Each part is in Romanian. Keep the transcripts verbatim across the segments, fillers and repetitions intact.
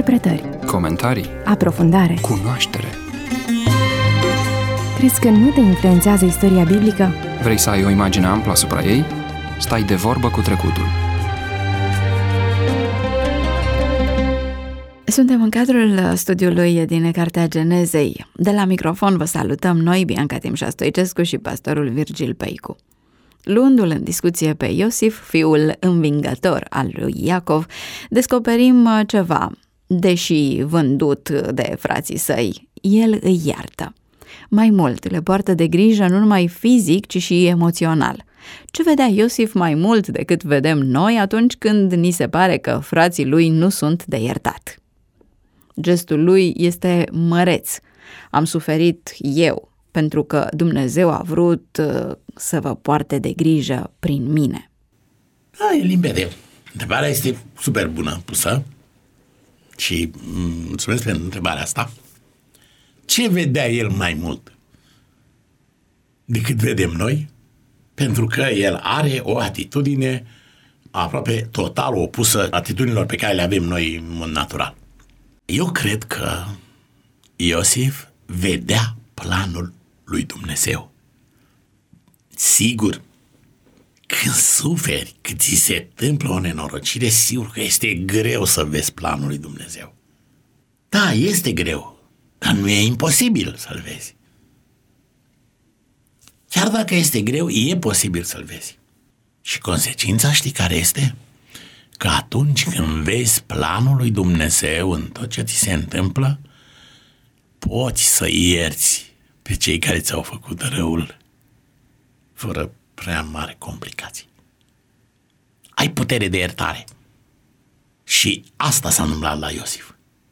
Interpretări, comentarii, aprofundare, cunoaștere. Crezi că nu te influențează istoria biblică? Vrei să ai o imagine amplă asupra ei? Stai de vorbă cu trecutul. Suntem în cadrul studiului din Cartea Genezei. De la microfon vă salutăm noi, Bianca Timșa Stoicescu și pastorul Virgil Peicu. Luându-l în discuție pe Iosif, fiul învingător al lui Iacov, descoperim ceva. Deși vândut de frații săi, el îi iartă. Mai mult, le poartă de grijă nu numai fizic, ci și emoțional. Ce vedea Iosif mai mult decât vedem noi atunci când ni se pare că frații lui nu sunt de iertat? Gestul lui este măreț. Am suferit eu, pentru că Dumnezeu a vrut uh, să vă poarte de grijă prin mine. Da, e limpede. Întrebarea este super bună pusă și mulțumesc pentru întrebarea asta. Ce vedea el mai mult decât vedem noi? Pentru că el are o atitudine aproape total opusă atitudinilor pe care le avem noi în mod natural. Eu cred că Iosif vedea planul lui Dumnezeu. Sigur, când suferi, când ți se întâmplă o nenorocire, sigur că este greu să vezi planul lui Dumnezeu. Da, este greu, dar nu e imposibil să-l vezi. Chiar dacă este greu, e posibil să-l vezi. Și consecința știi care este? Că atunci când vezi planul lui Dumnezeu în tot ce ți se întâmplă, poți să ierți pe cei care ți-au făcut răul fără prea mari complicații. Ai putere de iertare. Și asta s-a întâmplat la Iosif.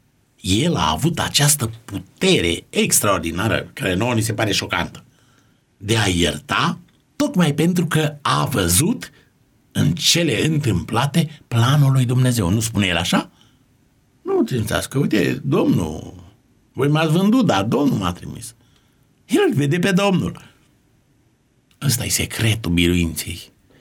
El a avut această putere extraordinară, care nouă ni se pare șocantă, de a ierta, tocmai pentru că a văzut în cele întâmplate planul lui Dumnezeu. Nu spune el așa? Nu țințați că, uite, Domnul, voi m-ați vândut, dar Domnul m-a trimis. El îl vede pe Domnul. Ăsta e secretul biruinței.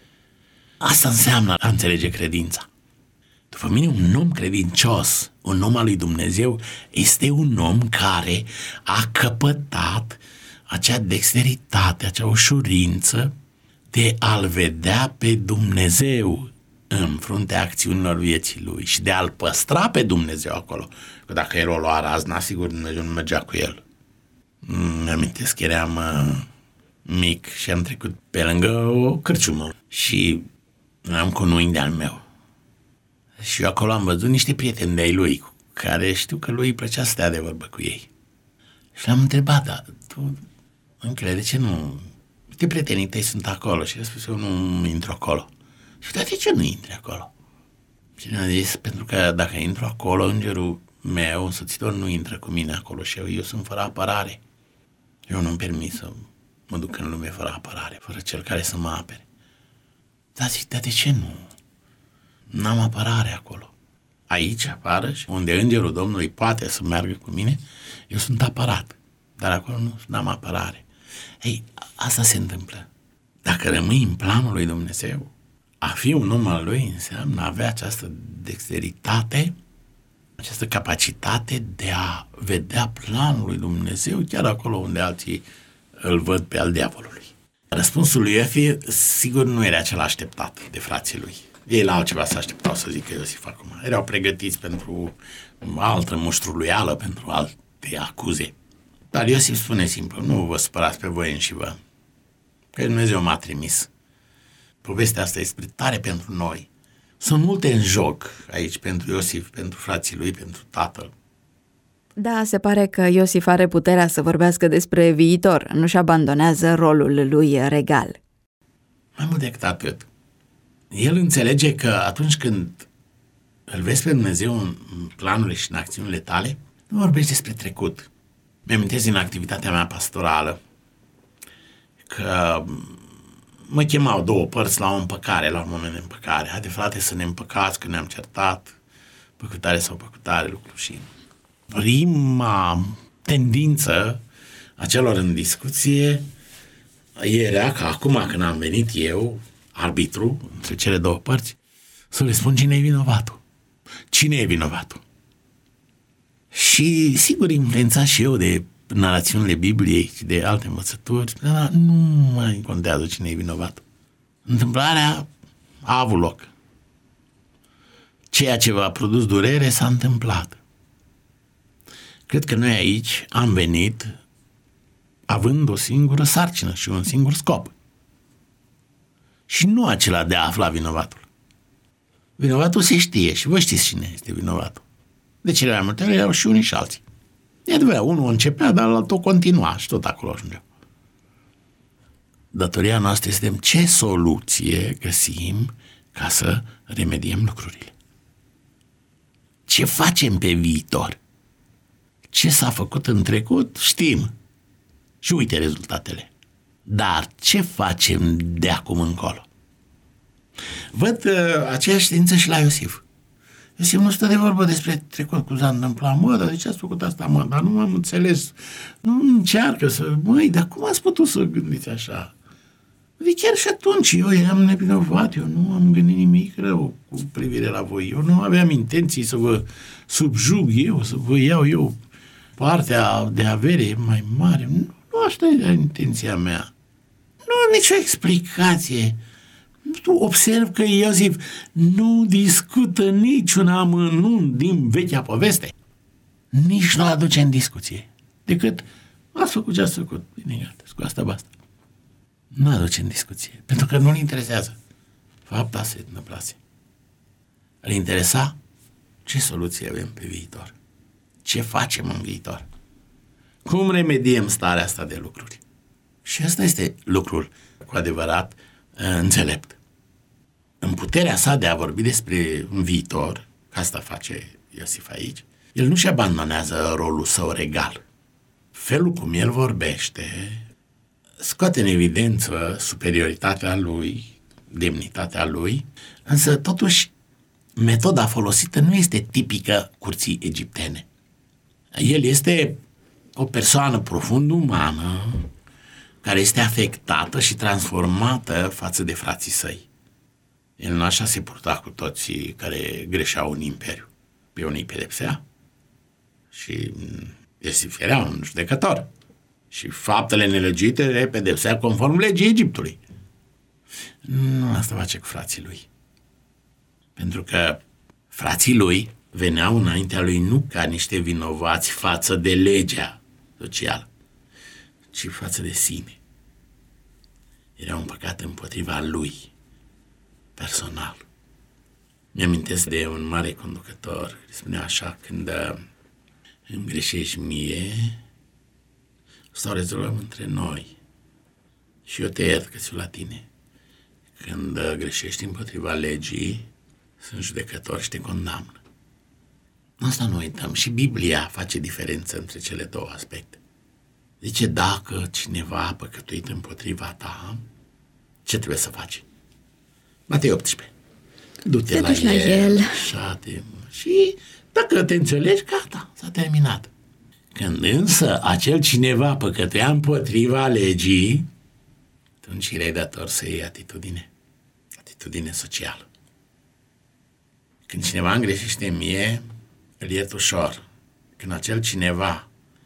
Asta înseamnă a înțelege credința. După mine, un om credincios, un om al lui Dumnezeu, este un om care a căpătat acea dexteritate, acea ușurință de a-L vedea pe Dumnezeu în fruntea acțiunilor vieții lui și de a-L păstra pe Dumnezeu acolo. Că dacă el o lua razna, sigur Dumnezeu nu mergea cu el. Îmi amintesc că eram uh, mic și am trecut pe lângă o cârciumă și am cu un de-al meu. Și eu acolo am văzut niște prieteni de-ai lui, care știu că lui îi plăcea să stea de vorbă cu ei. Și l-am întrebat, dar tu, închele, de ce nu... Uite, prietenii tăi sunt acolo. Și a spus, eu nu intru acolo. Și dar de ce nu intri acolo? Și ne-a zis, pentru că dacă intru acolo, îngerul meu, însoțitor, nu intră cu mine acolo și eu, eu sunt fără apărare. Eu nu-mi permis să mă duc în lume fără apărare, fără cel care să mă apere. Dar zic, dar de ce nu? N-am apărare acolo. Aici, apară, și unde îngerul Domnului poate să meargă cu mine, eu sunt apărat. Dar acolo nu n-am apărare. Ei, asta se întâmplă. Dacă rămâi în planul lui Dumnezeu, a fi un om al lui înseamnă a avea această dexteritate, această capacitate de a vedea planul lui Dumnezeu chiar acolo unde alții îl văd pe al diavolului. Răspunsul lui Iosif, sigur, nu era cel așteptat de frații lui. Ei la altceva se așteptau să zică Iosif acum. Erau pregătiți pentru altă muștruluială, pentru alte acuze. Dar Iosif spune simplu, nu vă spărați pe voi înși vă, că Dumnezeu m-a trimis. Povestea asta este tare pentru noi. Sunt multe în joc aici pentru Iosif, pentru frații lui, pentru tatăl. Da, se pare că Iosif are puterea să vorbească despre viitor, nu-și abandonează rolul lui regal. Mai mult decât atât, el înțelege că atunci când îl vezi pe Dumnezeu în planurile și în acțiunile tale, nu vorbești despre trecut. Mi-amintesc din activitatea mea pastorală că mă chemau două părți la o împăcare, la un moment de împăcare. Haide, frate, să ne împăcați, că ne-am certat, păcătare sau păcătare, lucru. Și prima tendință a celor în discuție era că acum când am venit eu, arbitru, între cele două părți, să le spun cine e vinovatul. Cine e vinovatul? Și sigur influențat și eu de narațiunile Bibliei și de alte învățături, dar nu mai contează cine e vinovat. Întâmplarea a avut loc. Ceea ce v-a produs durere s-a întâmplat. Cred că noi aici am venit având o singură sarcină și un singur scop. Și nu acela de a afla vinovatul. Vinovatul se știe și voi știți cine este vinovatul. De cele mai multe ori erau și unii și alții. E adevărat, unul începea, dar altul continua și tot acolo ajungea. Datoria noastră este ce soluție găsim ca să remediem lucrurile. Ce facem pe viitor? Ce s-a făcut în trecut, știm. Și uite rezultatele. Dar ce facem de acum încolo? Văd uh, aceeași știință și la Iosif. Iosif nu stă de vorbă despre trecut, cum s-a întâmplat. Mă, dar de ce ați făcut asta, mă? Dar nu am înțeles. Nu încearcă să... Măi, dar cum ați putut să gândiți așa? De chiar și atunci eu eram nevinovat, eu nu am gândit nimic rău cu privire la voi. Eu nu aveam intenții să vă subjug eu, să vă iau eu partea de avere mai mare. Nu, nu asta e intenția mea. Nu am nicio explicație. Tu observ că Iosif nu discută niciun amănunt din vechea poveste. Nici nu aduce în discuție. Decât ați făcut ce ați făcut. Bine, gata, cu asta basta. Nu aduce în discuție. Pentru că nu-l interesează. Fapta se întâmplase. Îl interesa ce soluție avem pe viitor. Ce facem în viitor. Cum remediem starea asta de lucruri. Și ăsta este lucrul cu adevărat înțelept. În puterea sa de a vorbi despre un viitor, că asta face Iosif aici, el nu-și abandonează rolul său regal. Felul cum el vorbește scoate în evidență superioritatea lui, demnitatea lui, însă totuși metoda folosită nu este tipică curții egiptene. El este o persoană profund umană care este afectată și transformată față de frații săi. El nu așa se purta cu toții care greșeau în imperiu. Pe unii pedepsea și Iosif era un judecător. Și faptele nelegite le pedepsea conform legii Egiptului. Nu asta face cu frații lui. Pentru că frații lui veneau înaintea lui nu ca niște vinovați față de legea socială, ci față de sine. Era un păcat împotriva lui, personal. Mi-amintesc de un mare conducător care spunea așa: când îmi greșești mie, sau rezolvăm între noi și eu te iert că ți-o la tine. Când greșești împotriva legii, sunt judecător și te condamnă. Asta nu uităm. Și Biblia face diferență între cele două aspecte. Zice, dacă cineva a păcătuit împotriva ta, ce trebuie să faci? Matei optsprezece. Du-te la, la el, el. Te... și dacă te înțelegi, gata, s-a terminat. Când însă acel cineva păcătuia împotriva legii, atunci erai dator să iei atitudine, atitudine socială. Când cineva îmi greșește mie, îl iert ușor. Când acel cineva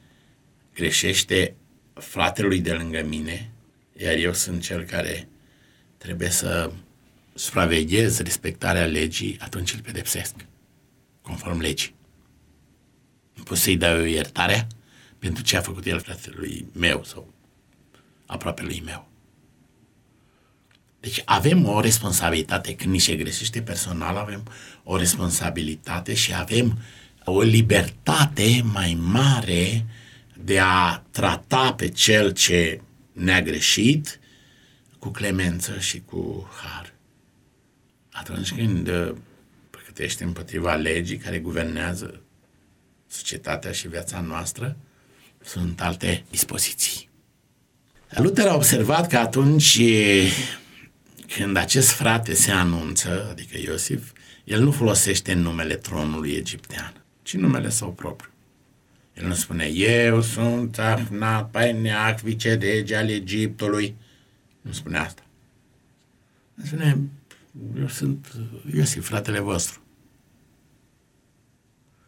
greșește fratelui de lângă mine, iar eu sunt cel care trebuie să supraveghez respectarea legii, atunci îl pedepsesc, conform legii. Nu pot să-i dau eu iertarea pentru ce a făcut el fratelui meu sau aproapelui meu. Deci avem o responsabilitate, când ni se greșește personal, avem o responsabilitate și avem o libertate mai mare de a trata pe cel ce ne-a greșit cu clemență și cu har. Atunci când păcătești împotriva legii care guvernează societatea și viața noastră, sunt alte dispoziții. Luther a observat că atunci când acest frate se anunță, adică Iosif, el nu folosește numele tronului egiptean, ci numele său propriu. El nu spune, eu sunt Ahnat, Painiac, vicerege al Egiptului. Nu spune asta. El spune, eu sunt Iosif, fratele vostru.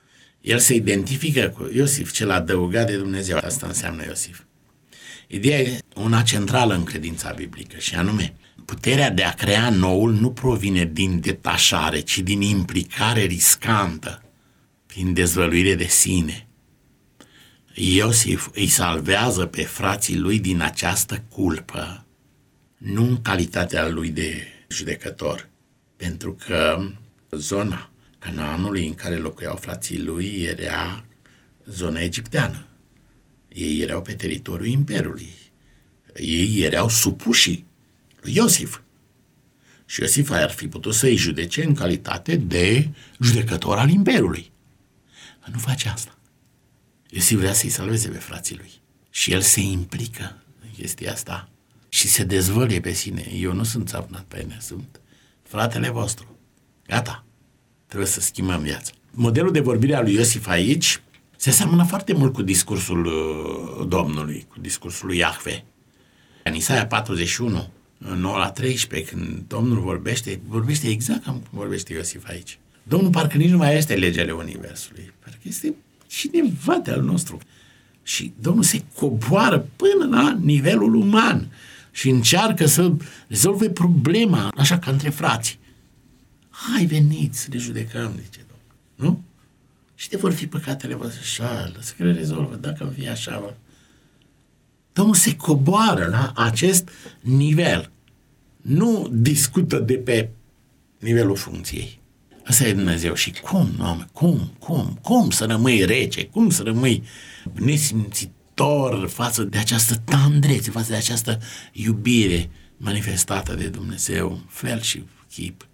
El se identifică cu Iosif, cel adăugat de Dumnezeu. Asta înseamnă Iosif. Ideea e una centrală în credința biblică și anume, puterea de a crea noul nu provine din detașare, ci din implicare riscantă, prin dezvăluire de sine. Iosif îi salvează pe frații lui din această culpă, nu în calitatea lui de judecător, pentru că zona Canaanului în care locuiau frații lui era zona egipteană. Ei erau pe teritoriul imperiului. Ei erau supuși lui Iosif. Și Iosif ar fi putut să-i judece în calitate de judecător al imperiului. Dar nu face asta. Iosif vrea să-i salveze pe frații lui. Și el se implică în chestia asta și se dezvăluie pe sine. Eu nu sunt țapnat pe mine, sunt fratele vostru. Gata. Trebuie să schimbăm viața. Modelul de vorbire al lui Iosif aici se seamănă foarte mult cu discursul uh, Domnului, cu discursul lui Iahve. În Isaia patruzeci și unu, nouă la treisprezece, când Domnul vorbește, vorbește exact cum vorbește Iosif aici. Domnul parcă nici nu mai este legele Universului, parcă este cineva de-al nostru. Și Domnul se coboară până la nivelul uman și încearcă să rezolve problema, așa ca între frați. Hai, veniți să le judecăm, zice Domnul. Nu? Și de vor fi păcatele voastre? Așa, lăsă că le rezolvă, dacă îmi fie așa. Vă. Domnul se coboară la acest nivel. Nu discută de pe nivelul funcției. Asta e Dumnezeu. Și cum, Doamne, cum, cum, cum să rămâi rece, cum să rămâi nesimțitor față de această tandrețe, față de această iubire manifestată de Dumnezeu în fel și chip.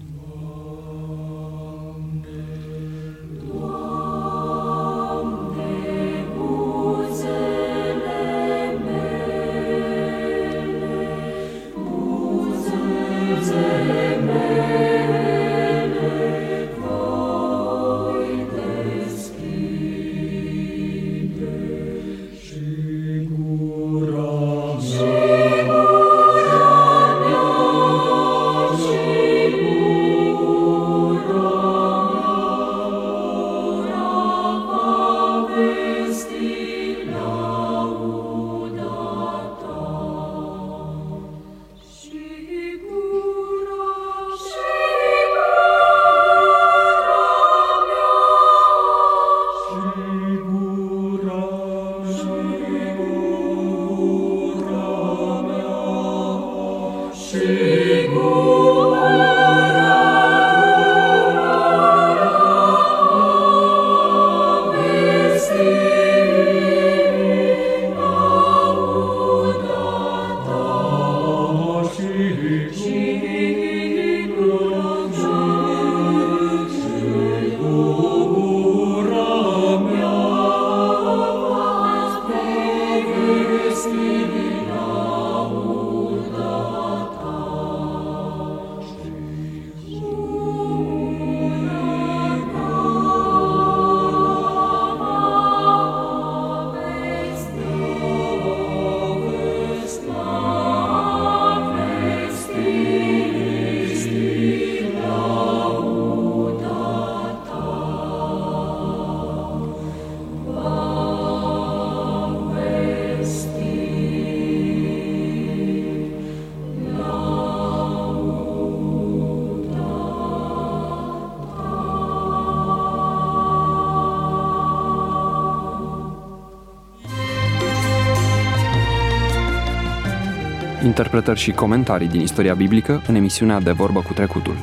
Interpretări și comentarii din istoria biblică în emisiunea De Vorbă cu Trecutul.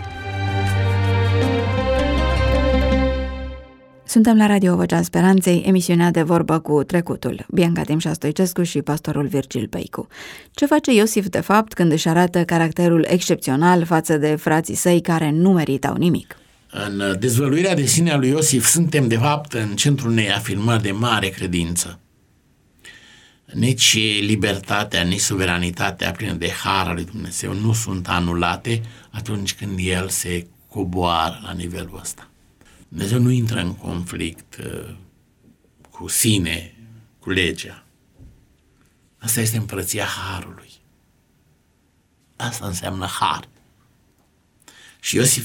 Suntem la Radio Vocea Speranței, emisiunea De Vorbă cu Trecutul. Bianca Timșa Stoicescu și pastorul Virgil Peicu. Ce face Iosif de fapt când își arată caracterul excepțional față de frații săi care nu meritau nimic? În dezvăluirea de sine a lui Iosif suntem de fapt în centrul unei afirmări de mare credință. Nici libertatea, nici suveranitatea plină de har al lui Dumnezeu nu sunt anulate atunci când El se coboară la nivelul ăsta. Dumnezeu nu intră în conflict uh, cu sine, cu legea. Asta este împărăția harului. Asta înseamnă har. Și Iosif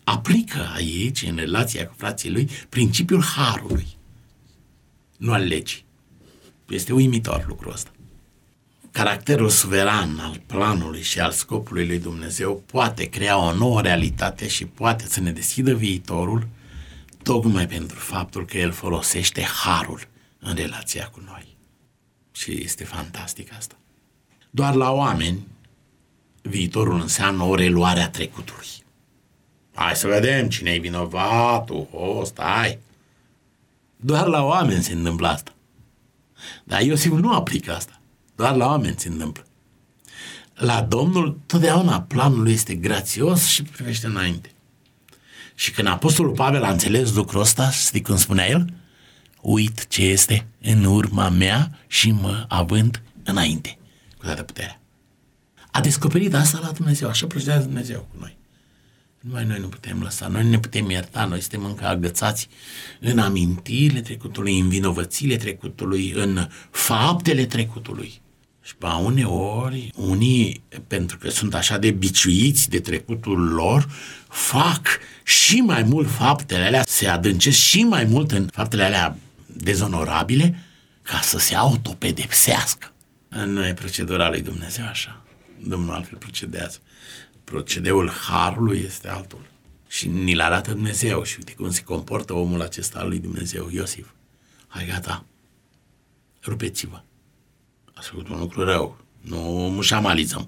aplică aici, în relația cu frații lui, principiul harului, nu al legii. Este uimitor lucrul ăsta. Caracterul suveran al planului și al scopului lui Dumnezeu poate crea o nouă realitate și poate să ne deschidă viitorul tocmai pentru faptul că El folosește harul în relația cu noi. Și este fantastic asta. Doar la oameni viitorul înseamnă o reluare a trecutului. Hai să vedem cine e vinovatul, o, stai. Doar la oameni se întâmplă asta. Dar Iosif nu aplică asta. Doar la oameni se întâmplă. La Domnul totdeauna planul lui este grațios și privește înainte. Și când Apostolul Pavel a înțeles lucrul ăsta, știi cum spunea el? Uit ce este în urma mea și mă având înainte, cu toată puterea. A descoperit asta la Dumnezeu, așa procedează Dumnezeu cu noi. Numai noi nu putem lăsa, noi nu ne putem ierta, noi suntem încă agățați în amintirile trecutului, în vinovățile trecutului, în faptele trecutului. Și pe uneori, unii, pentru că sunt așa de biciuiți de trecutul lor, fac și mai mult faptele alea, se adâncesc și mai mult în faptele alea dezonorabile, ca să se autopedepsească. Nu e procedura lui Dumnezeu așa. Domnul altfel procedează. Procedeul harului este altul. Și ni-l arată Dumnezeu. Și uite cum se comportă omul acesta al lui Dumnezeu, Iosif. Hai, gata, rupeți-vă. Ați făcut un lucru rău. Nu mușamalizăm.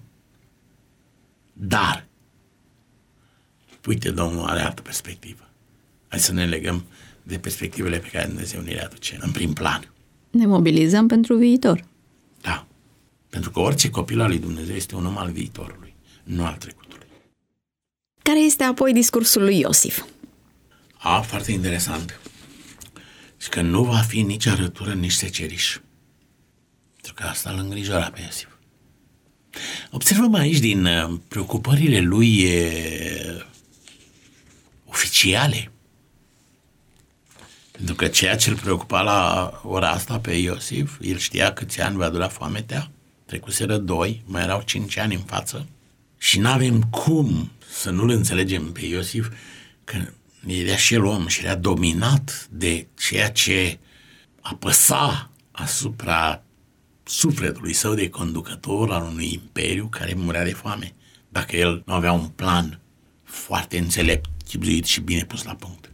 Dar, uite, Domnul are altă perspectivă. Hai să ne legăm de perspectivele pe care Dumnezeu ne le aduce în prim plan. Ne mobilizăm pentru viitor. Da. Pentru că orice copil al lui Dumnezeu este un om al viitorului, nu al trecutului. Care este apoi discursul lui Iosif? A, foarte interesant. Și că nu va fi nici arătură, nici seceriș. Pentru că asta îl îngrijora pe Iosif. Observăm aici din preocupările lui e, oficiale. Pentru că ceea ce îl preocupa la ora asta pe Iosif, el știa câți ani va dura foametea, trecuseră doi, mai erau cinci ani în față și n-avem cum să nu-l înțelegem pe Iosif că era și el om și era dominat de ceea ce apăsa asupra sufletului său de conducător al unui imperiu care murea de foame, dacă el nu avea un plan foarte înțelept, chibzuit și bine pus la punct.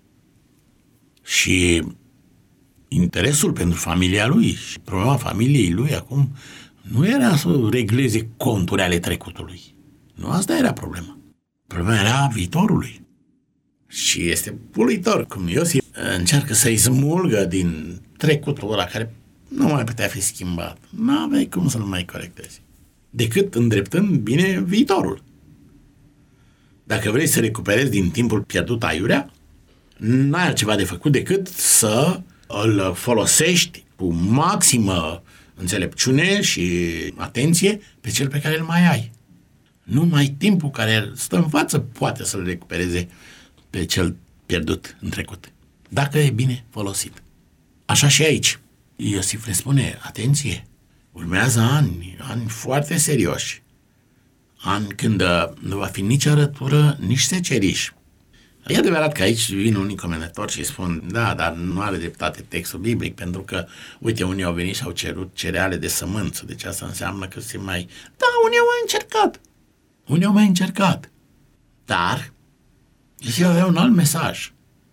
Și interesul pentru familia lui și problema familiei lui acum nu era să regleze conturi ale trecutului. Nu asta era problema. Problema era viitorului. Și este uluitor cum Iosif încearcă să-i smulgă din trecutul ăla care nu mai putea fi schimbat. N-aveai cum să-l mai corectezi. Decât îndreptând bine viitorul. Dacă vrei să recuperezi din timpul pierdut aiurea, n-ai altceva de făcut decât să îl folosești cu maximă înțelepciune și atenție pe cel pe care îl mai ai. Numai timpul care stă în față poate să-l recupereze pe cel pierdut în trecut, dacă e bine folosit. Așa și aici. Iosif le spune, atenție, urmează ani, ani foarte serioși, ani când nu va fi nici arătură, nici seceriș. E adevărat că aici vin unii comentatori și spun, da, dar nu are dreptate textul biblic, pentru că, uite, unii au venit și au cerut cereale de sămânță, deci asta înseamnă că se mai... Da, unii au mai încercat, unii au mai încercat, dar Iosif avea un alt mesaj.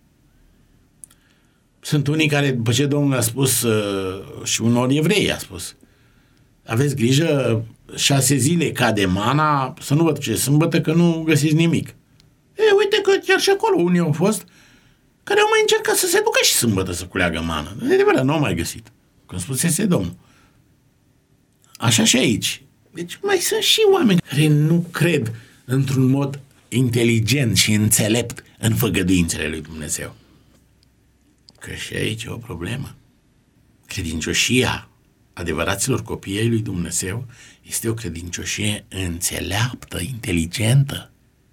Sunt unii care, după ce Domnul a spus, uh, și unor evrei a spus, aveți grijă, șase zile cade mana, să nu vă duceți sâmbătă, că nu găsiți nimic. E, uite că chiar și acolo unii au fost care au mai încercat să se ducă și sâmbătă să culeagă mană. De adevărat, nu au mai găsit, cum spusese Domnul. Așa și aici. Deci mai sunt și oameni care nu cred într-un mod inteligent și înțelept în făgăduințele lui Dumnezeu. Că și aici e o problemă. Credincioșia adevăraților copii ai lui Dumnezeu este o credincioșie înțeleaptă, inteligentă.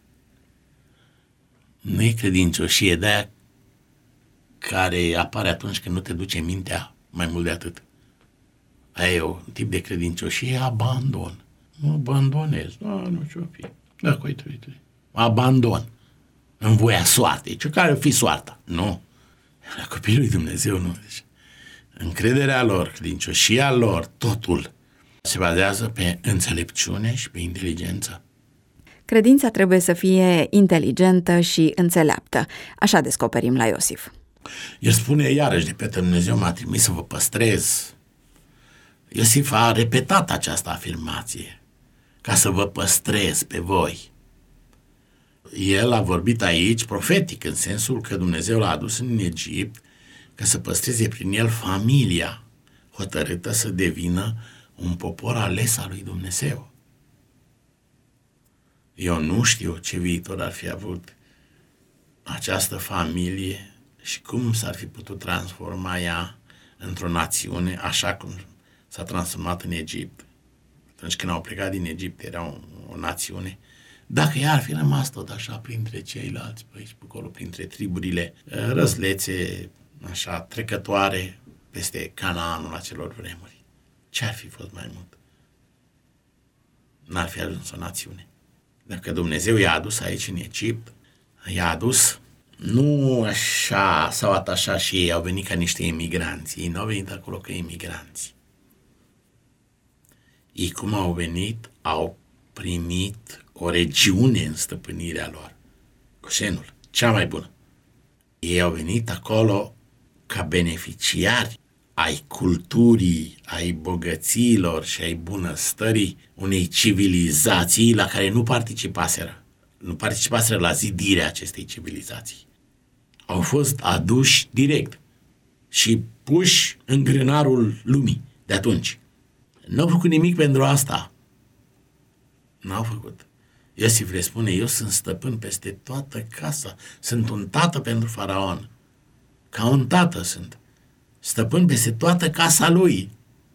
Nu e credincioșie de aia care apare atunci când nu te duce mintea mai mult de atât. Aia e un tip de credincioșie abandon. Nu abandonez. Da, nu știu fi. Da, uite, uite. Abandon. în voia soartei. Ce care ar fi soarta? Nu. La copiii lui Dumnezeu nu. Deci, încrederea lor, credincioșia lor, totul se bazează pe înțelepciune și pe inteligență. Credința trebuie să fie inteligentă și înțeleaptă. Așa descoperim la Iosif. El spune iarăși, repetă, Dumnezeu m-a trimis să vă păstrez. Iosif a repetat această afirmație, ca să vă păstrez pe voi. El a vorbit aici profetic, în sensul că Dumnezeu l-a adus în Egipt ca să păstreze prin el familia hotărâtă să devină un popor ales al lui Dumnezeu. Eu nu știu ce viitor ar fi avut această familie și cum s-ar fi putut transforma ea într-o națiune așa cum s-a transformat în Egipt. Atunci când au plecat din Egipt era o, o națiune. Dacă ea ar fi rămas tot așa printre ceilalți, pe aici, pe acolo, printre triburile răzlețe, așa, trecătoare peste Canaanul acelor vremuri, ce ar fi fost mai mult? N-ar fi ajuns o națiune. Dacă Dumnezeu i-a adus aici în Egipt, i-a adus nu așa, s-au atașat și ei, au venit ca niște emigranți. Ei nu au venit acolo ca emigranți. Ei cum au venit, au primit o regiune în stăpânirea lor. Goșenul, cea mai bună. Ei au venit acolo ca beneficiari ai culturii, ai bogățiilor și ai bunăstării unei civilizații la care nu participaseră. Nu participaseră la zidirea acestei civilizații. Au fost aduși direct și puși în grânarul lumii de atunci. Nu au făcut nimic pentru asta. N-au făcut. Iosif le spune, eu sunt stăpân peste toată casa. Sunt un tată pentru faraon. Ca un tată sunt. Stăpân peste toată casa lui.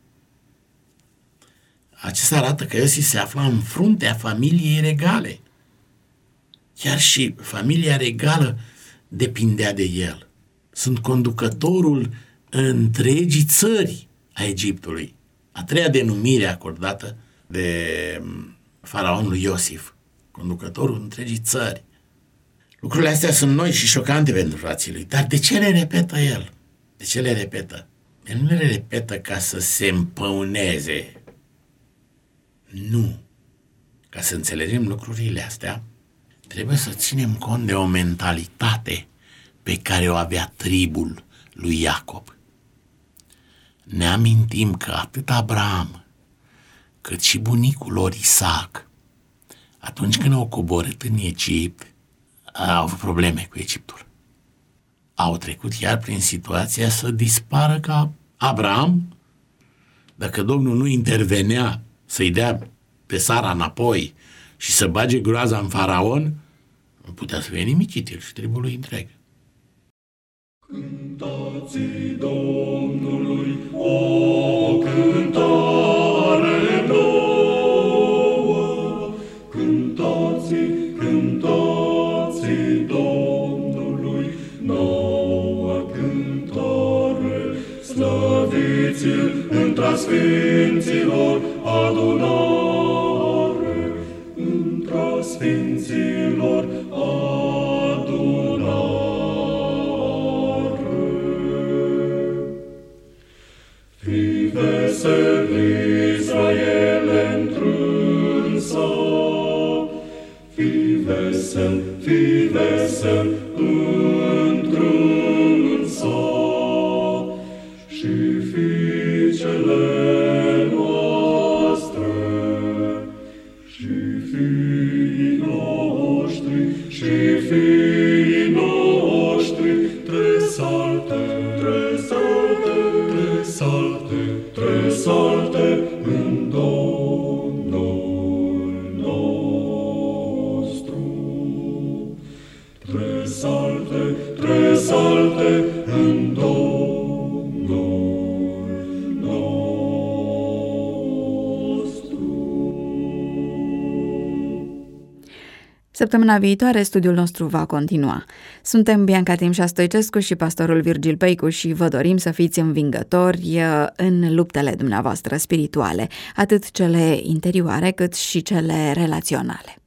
Acesta arată că Iosif se afla în fruntea familiei regale. Chiar și familia regală depindea de el. Sunt conducătorul întregii țări a Egiptului. A treia denumire acordată de faraonul Iosif. Conducătorul întregii țări. Lucrurile astea sunt noi și șocante pentru frații lui. Dar de ce le repetă el? De ce le repetă? El nu le repetă ca să se împăuneze. Nu. Ca să înțelegem lucrurile astea, trebuie să ținem cont de o mentalitate pe care o avea tribul lui Iacob. Ne amintim că atât Abraham, cât și bunicul lor Isaac, atunci când au coborât în Egipt, au avut probleme cu Egiptul. Au trecut iar prin situația să dispară ca Abraham, dacă Domnul nu intervenea să-i dea pe Sara înapoi și să bage groaza în faraon, nu putea să fie nimicit el și tribul lui întreg. Cântați Domnului o cântare nouă, cântați, cântați Domnului nouă cântare, slăviți-l între sfinților adunare, între sfinților adunare. Fii vesel, Israel, întrânsa, fii vesel, fii vesel, întrânsa, și fiicele noastre, și fiii noștri, și fiii noștri, tresalte, tresalte, tresalte, tresalte în Domnul nostru. Tresalte, tresalte în Domnul nostru. Săptămâna viitoare studiul nostru va continua. Suntem Bianca Timșa Stoicescu și pastorul Virgil Peicu și vă dorim să fiți învingători în luptele dumneavoastră spirituale, atât cele interioare cât și cele relaționale.